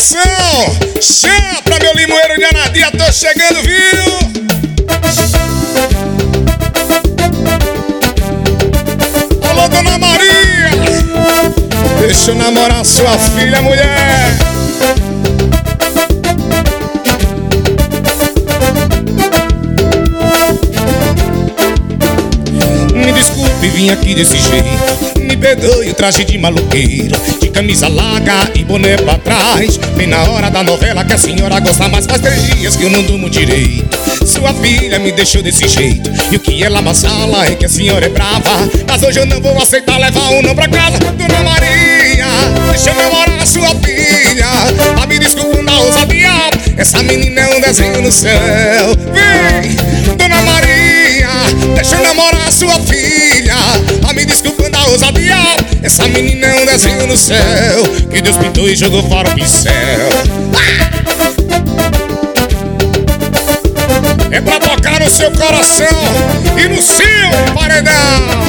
coração. Chama pra meu limoeiro de Anadia, tô chegando, viu? Alô, Dona Maria, deixa eu namorar sua filha, mulher. Me desculpe, vim aqui desse jeito. Me perdoe o traje de maloqueiro, de camisa larga e boné pra trás. Bem na hora da novela que a senhora gosta mais. Faz 3 dias que eu não durmo direito. Sua filha me deixou desse jeito, e o que ela amassala é que a senhora é brava. Mas hoje eu não vou aceitar levar um não pra casa. Dona Maria, deixa eu namorar sua filha. Ah, me desculpa na ousadia, essa menina é um desenho no céu. Vem, Dona Maria, deixa eu namorar sua filha. Ah, me desculpa na ousadia, essa menina é um desenho no céu, que Deus pintou e jogou fora o pincel. É pra tocar no seu coração e no seu paredão.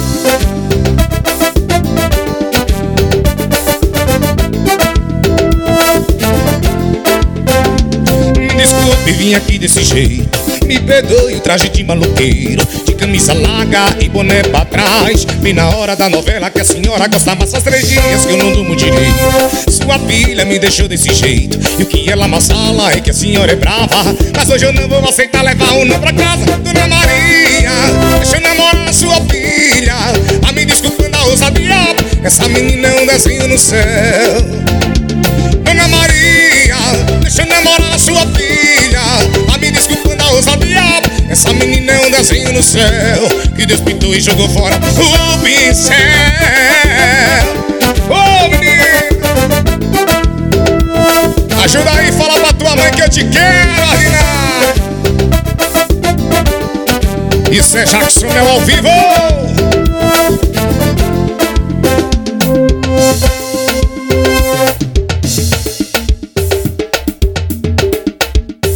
Me desculpe, vim aqui desse jeito. Me perdoe o traje de maloqueiro, de camisa larga e boné pra trás. Bem na hora da novela que a senhora gosta mais. Faz 3 dias que eu não durmo direito. Sua filha me deixou desse jeito, e o que ela amassala é que a senhora é brava. Mas hoje eu não vou aceitar levar um não pra casa. Dona Maria, deixa eu namorar sua filha. Ah, me desculpa na ousadia, essa menina é um desenho no céu. Dona Maria, deixa eu namorar sua filha. Ah, me desculpa na ousadia, essa menina é um desenho no céu, que Deus pintou e jogou fora o pincel. Ô, menino, ajuda aí, fala pra tua mãe que eu te quero, Arina. Isso é Jackson Mel ao vivo.